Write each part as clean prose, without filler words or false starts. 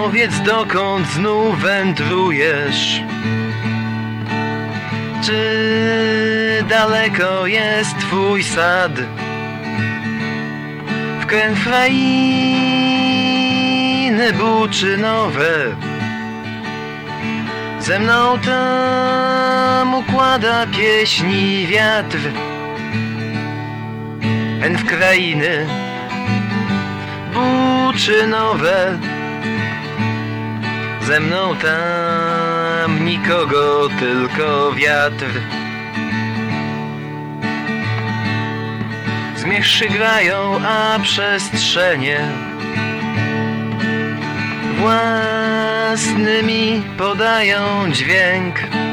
Powiedz, dokąd znów wędrujesz? Czy daleko jest twój sad? W kręg krainy buczynowe ze mną tam układa pieśni wiatr. W krainy buczynowe ze mną tam nikogo, tylko wiatr. Zmierzchy grają, a przestrzenie własnymi podają dźwięk.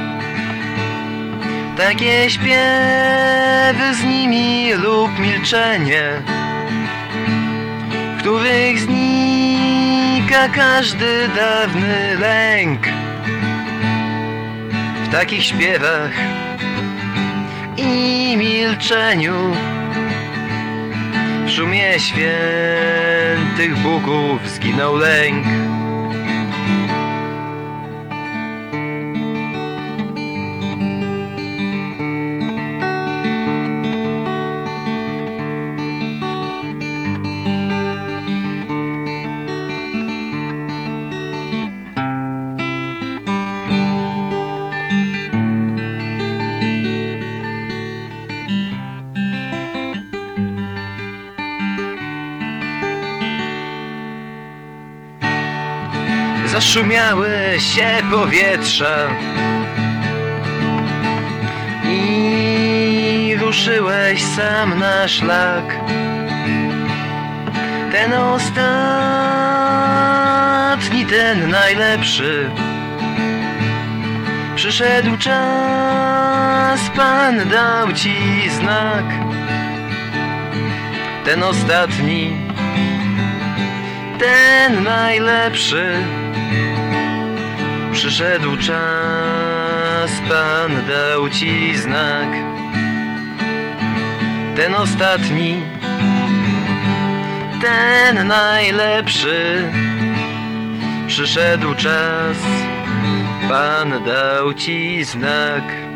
Takie śpiewy z nimi lub milczenie, w których znika każdy dawny lęk. W takich śpiewach i milczeniu, w szumie świętych Bóg zginął lęk. Zaszumiały się powietrza i ruszyłeś sam na szlak. Ten ostatni, ten najlepszy. Przyszedł czas, Pan dał ci znak. Ten ostatni, ten najlepszy. Przyszedł czas, Pan dał ci znak. Ten ostatni, ten najlepszy. Przyszedł czas, Pan dał ci znak.